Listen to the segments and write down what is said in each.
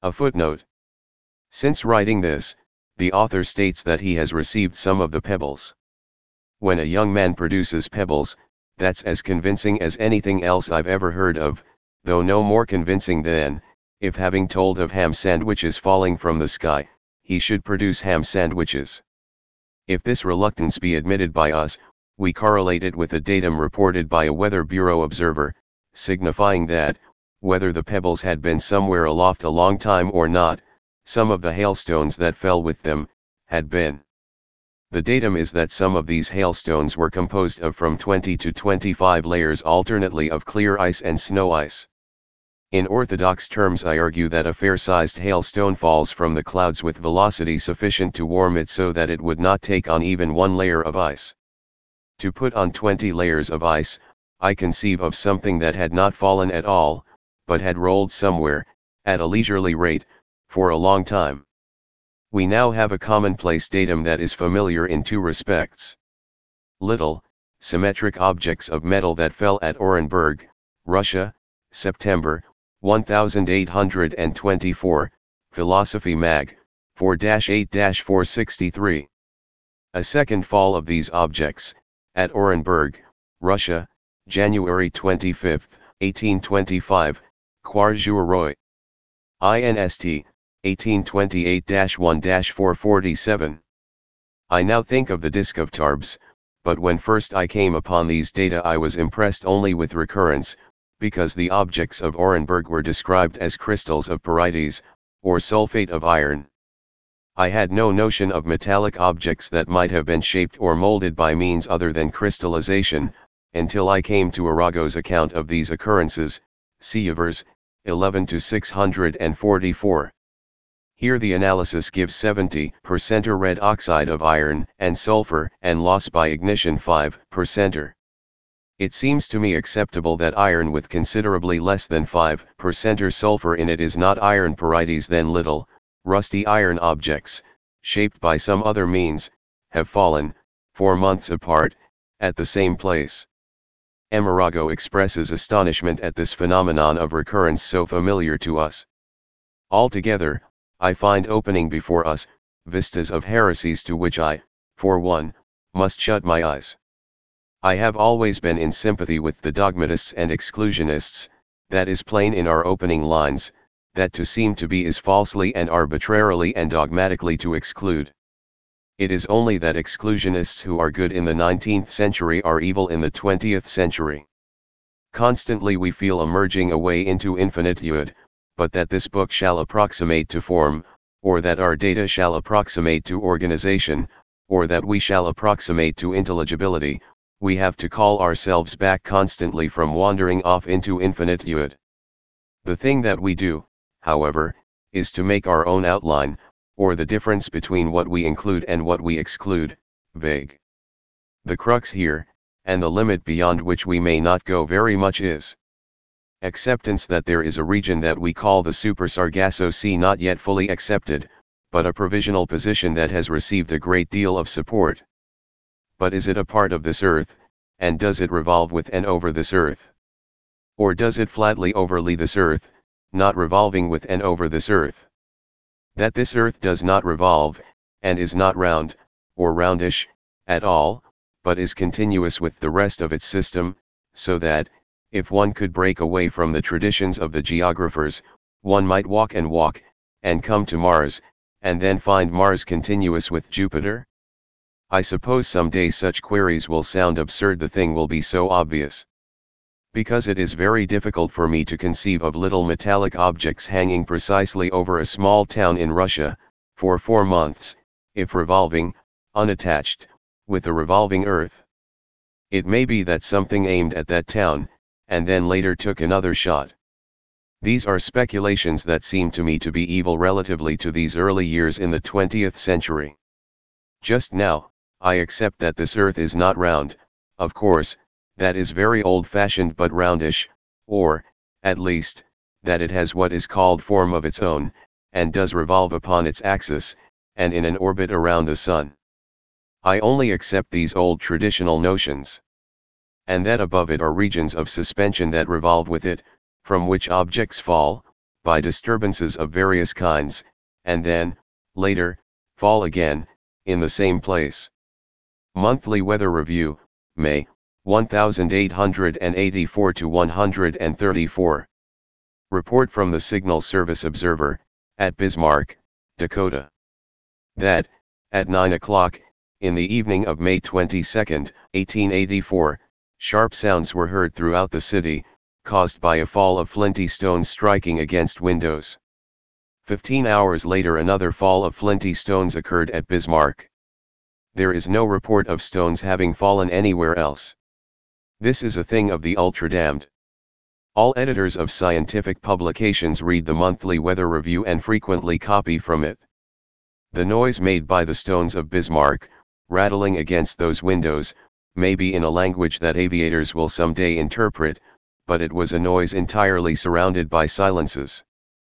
A footnote. Since writing this, the author states that he has received some of the pebbles. When a young man produces pebbles, that's as convincing as anything else I've ever heard of, though no more convincing than, if having told of ham sandwiches falling from the sky, he should produce ham sandwiches. If this reluctance be admitted by us, we correlate it with a datum reported by a Weather Bureau observer, signifying that, whether the pebbles had been somewhere aloft a long time or not, some of the hailstones that fell with them, had been. The datum is that some of these hailstones were composed of from 20 to 25 layers alternately of clear ice and snow ice. In orthodox terms, I argue that a fair-sized hailstone falls from the clouds with velocity sufficient to warm it so that it would not take on even one layer of ice. To put on 20 layers of ice, I conceive of something that had not fallen at all, but had rolled somewhere, at a leisurely rate, for a long time. We now have a commonplace datum that is familiar in two respects. Little, symmetric objects of metal that fell at Orenburg, Russia, September, 1824, Philosophy Mag, 4-8-463. A second fall of these objects, at Orenburg, Russia, January 25, 1825, Khwarzhouroy. INST, 1828-1-447. I now think of the disk of Tarbes, but when first I came upon these data I was impressed only with recurrence, because the objects of Orenburg were described as crystals of pyrites, or sulfate of iron. I had no notion of metallic objects that might have been shaped or molded by means other than crystallization, until I came to Arago's account of these occurrences, Sievers, 11-644. Here the analysis gives 70% red oxide of iron and sulfur and loss by ignition 5%. It seems to me acceptable that iron with considerably less than 5% sulfur in it is not iron pyrites. Then little, rusty iron objects, shaped by some other means, have fallen, 4 months apart, at the same place. Arago expresses astonishment at this phenomenon of recurrence so familiar to us. Altogether, I find opening before us, vistas of heresies to which I, for one, must shut my eyes. I have always been in sympathy with the dogmatists and exclusionists, that is plain in our opening lines, that to seem to be is falsely and arbitrarily and dogmatically to exclude. It is only that exclusionists who are good in the 19th century are evil in the 20th century. Constantly we feel a merging away into infinitude, but that this book shall approximate to form, or that our data shall approximate to organization, or that we shall approximate to intelligibility, we have to call ourselves back constantly from wandering off into infinitude. The thing that we do, however, is to make our own outline, or the difference between what we include and what we exclude, vague. The crux here, and the limit beyond which we may not go very much is acceptance that there is a region that we call the Super Sargasso Sea not yet fully accepted, but a provisional position that has received a great deal of support. But is it a part of this earth, and does it revolve with and over this earth? Or does it flatly overlay this earth, not revolving with and over this earth? That this earth does not revolve, and is not round, or roundish, at all, but is continuous with the rest of its system, so that, if one could break away from the traditions of the geographers, one might walk, and come to Mars, and then find Mars continuous with Jupiter? I suppose some day such queries will sound absurd, the thing will be so obvious. Because it is very difficult for me to conceive of little metallic objects hanging precisely over a small town in Russia, for 4 months, if revolving, unattached, with a revolving earth. It may be that something aimed at that town, and then later took another shot. These are speculations that seem to me to be evil relatively to these early years in the 20th century. Just now, I accept that this earth is not round, of course, that is very old-fashioned, but roundish, or, at least, that it has what is called form of its own, and does revolve upon its axis, and in an orbit around the sun. I only accept these old traditional notions. And that above it are regions of suspension that revolve with it, from which objects fall, by disturbances of various kinds, and then, later, fall again, in the same place. Monthly Weather Review, May, 1884 to 134. Report from the Signal Service Observer, at Bismarck, Dakota. That, at 9 o'clock, in the evening of May 22, 1884, sharp sounds were heard throughout the city, caused by a fall of flinty stones striking against windows. 15 hours later another fall of flinty stones occurred at Bismarck. There is no report of stones having fallen anywhere else. This is a thing of the ultra-damned. All editors of scientific publications read the monthly Weather Review and frequently copy from it. The noise made by the stones of Bismarck, rattling against those windows, may be in a language that aviators will someday interpret, but it was a noise entirely surrounded by silences.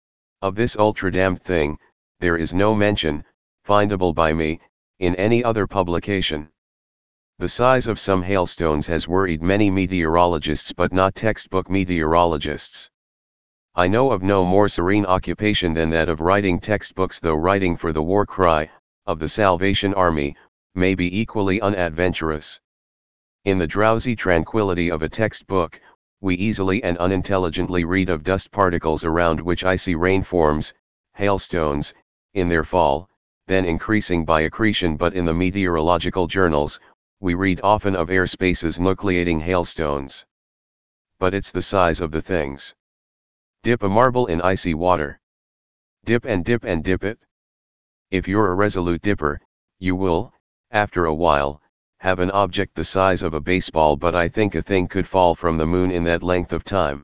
Of this ultra-damned thing, there is no mention, findable by me, in any other publication. The size of some hailstones has worried many meteorologists but not textbook meteorologists. I know of no more serene occupation than that of writing textbooks, though writing for the war cry of the Salvation Army may be equally unadventurous. In the drowsy tranquility of a textbook, we easily and unintelligently read of dust particles around which icy rain forms, hailstones, in their fall, then increasing by accretion, but in the meteorological journals, we read often of air spaces nucleating hailstones. But it's the size of the things. Dip a marble in icy water. Dip and dip and dip it. If you're a resolute dipper, you will, after a while, have an object the size of a baseball, but I think a thing could fall from the moon in that length of time.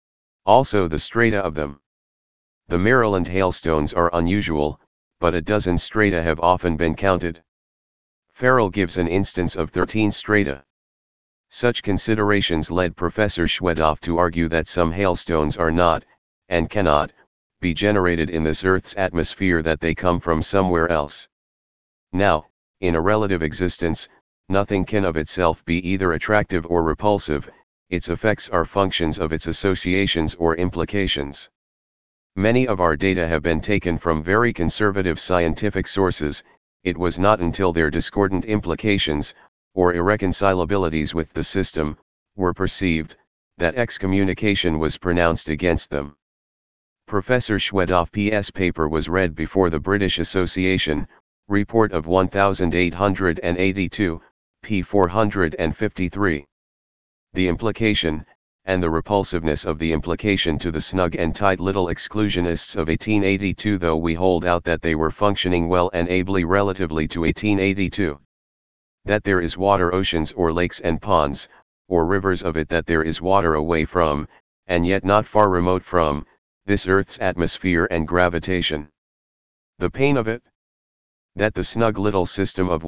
Also the strata of them. The Maryland hailstones are unusual, but a dozen strata have often been counted. Farrell gives an instance of 13 strata. Such considerations led Professor Schwedoff to argue that some hailstones are not, and cannot, be generated in this Earth's atmosphere, that they come from somewhere else. Now, in a relative existence, nothing can of itself be either attractive or repulsive, its effects are functions of its associations or implications. Many of our data have been taken from very conservative scientific sources. It was not until their discordant implications, or irreconcilabilities with the system, were perceived, that excommunication was pronounced against them. Professor Schwedoff-P.'s paper was read before the British Association, Report of 1882, p. 453. The implication, and the repulsiveness of the implication to the snug and tight little exclusionists of 1882, though we hold out that they were functioning well and ably relatively to 1882. That there is water, oceans or lakes and ponds, or rivers of it, that there is water away from, and yet not far remote from, this Earth's atmosphere and gravitation. The pain of it? That the snug little system of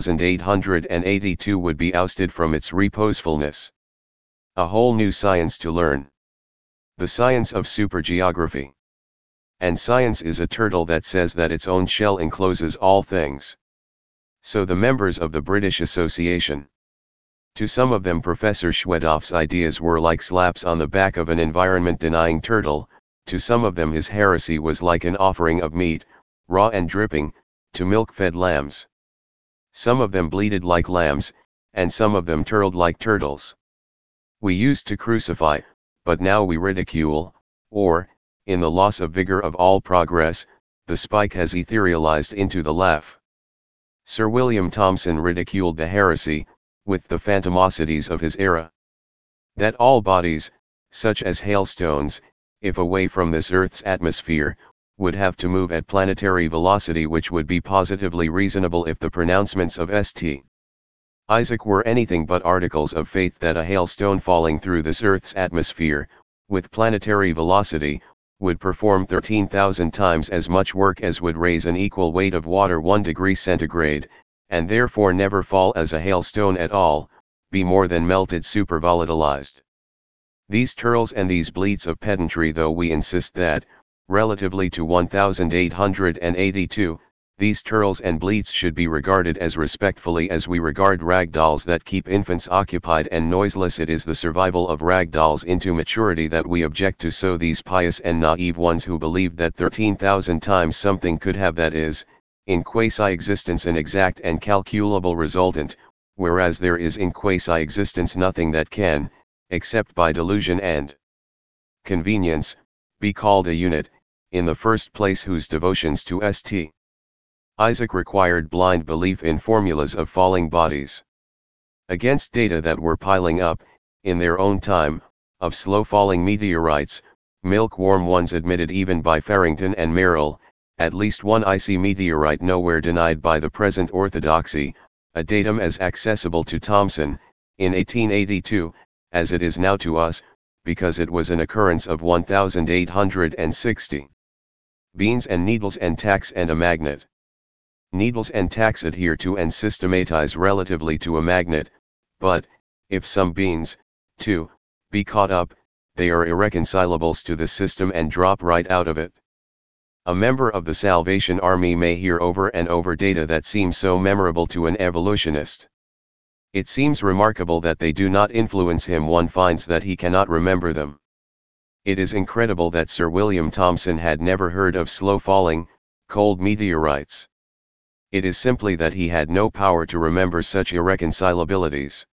1882 would be ousted from its reposefulness. A whole new science to learn. The science of supergeography. And science is a turtle that says that its own shell encloses all things. So the members of the British Association. To some of them Professor Schwedoff's ideas were like slaps on the back of an environment-denying turtle, to some of them his heresy was like an offering of meat, raw and dripping, to milk-fed lambs. Some of them bleated like lambs, and some of them turtled like turtles. We used to crucify, but now we ridicule, or, in the loss of vigor of all progress, the spike has etherealized into the laugh. Sir William Thomson ridiculed the heresy, with the phantomosities of his era. That all bodies, such as hailstones, if away from this Earth's atmosphere, would have to move at planetary velocity, which would be positively reasonable if the pronouncements of St. Isaac were anything but articles of faith, that a hailstone falling through this Earth's atmosphere, with planetary velocity, would perform 13,000 times as much work as would raise an equal weight of water 1 degree centigrade, and therefore never fall as a hailstone at all, be more than melted supervolatilized. These turls and these bleats of pedantry, though we insist that, relatively to 1882, These turtles and bleats should be regarded as respectfully as we regard ragdolls that keep infants occupied and noiseless. It is the survival of ragdolls into maturity that we object to, so these pious and naive ones who believed that 13,000 times something could have, that is, in quasi-existence, an exact and calculable resultant, whereas there is in quasi-existence nothing that can, except by delusion and convenience, be called a unit, in the first place, whose devotions to St. Isaac required blind belief in formulas of falling bodies. Against data that were piling up, in their own time, of slow-falling meteorites, milk-warm ones admitted even by Farrington and Merrill, at least one icy meteorite nowhere denied by the present orthodoxy, a datum as accessible to Thomson, in 1882, as it is now to us, because it was an occurrence of 1860. Beans and needles and tacks and a magnet. Needles and tacks adhere to and systematize relatively to a magnet, but, if some beans, too, be caught up, they are irreconcilables to the system and drop right out of it. A member of the Salvation Army may hear over and over data that seem so memorable to an evolutionist. It seems remarkable that they do not influence him. One finds that he cannot remember them. It is incredible that Sir William Thomson had never heard of slow-falling, cold meteorites. It is simply that he had no power to remember such irreconcilabilities.